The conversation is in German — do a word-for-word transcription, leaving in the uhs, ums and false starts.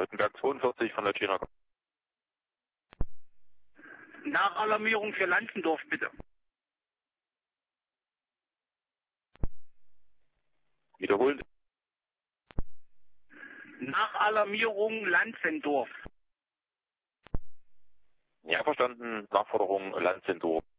Röttenberg zweiundvierzig von der China. Nachalarmierung für Lanzendorf, bitte. Wiederholen. Nachalarmierung Lanzendorf. Ja, verstanden. Nachforderung Lanzendorf.